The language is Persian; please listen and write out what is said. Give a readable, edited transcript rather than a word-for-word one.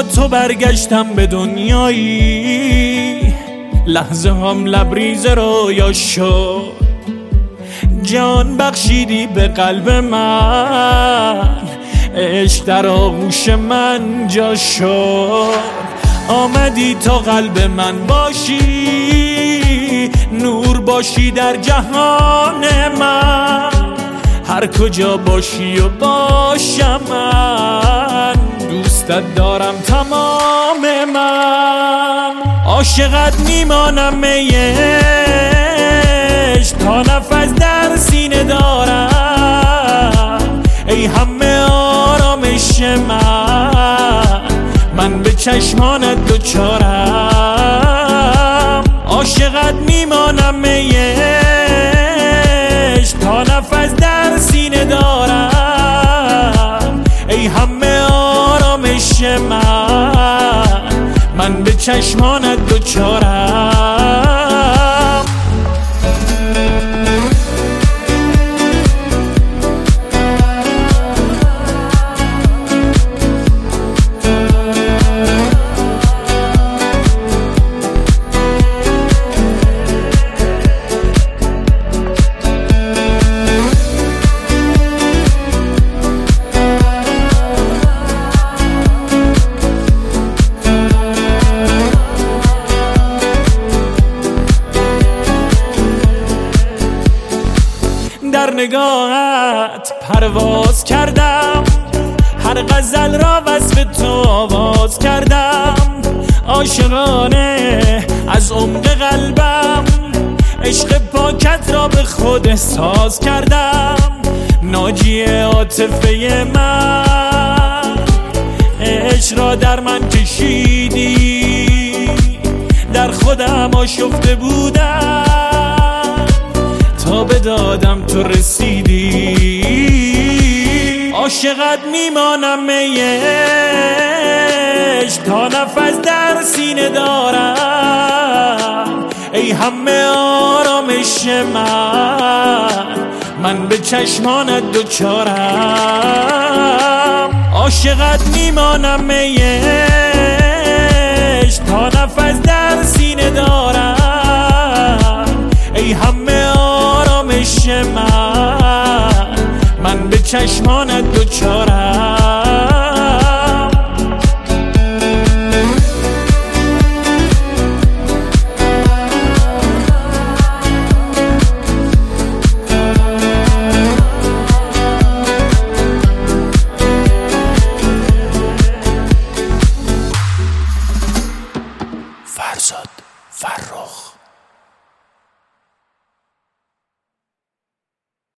تو برگشتم به دنیایی، لحظه هم لبریز رویا شد. جان بخشیدی به قلب من، عشق در آغوش من جا شد. آمدی تا قلب من باشی، نور باشی در جهان من. هر کجا باشی و باشم من، دوستت دارم تمام من. عاشقت میمانم عشق تا نفس در سینه دارم. ای همه آرامش من به چشمانت دوچارم. عاشقت میمانم عشق تا نفس در سینه دارم. ای همه آرامش من به چشمانت دوچارم. در نگاهت پرواز کردم، هر غزل را وصف تو آواز کردم. عاشقانه از عمق قلبم، عشق پاکت را به خود احساس کردم. ناجی عاطفه من، عشق را در من کشیدی. در خودم آشفته بودم تا به دادم تو رسیدی. عاشقت میمانم عشق تا نفس در سینه دارم. ای همه آرامش من به چشمانت دوچارم. عاشقت میمانم عشق تا نفس در سینه دارم. ای همه آرامش من به چشمانت دوچارم. فرزاد فرخ.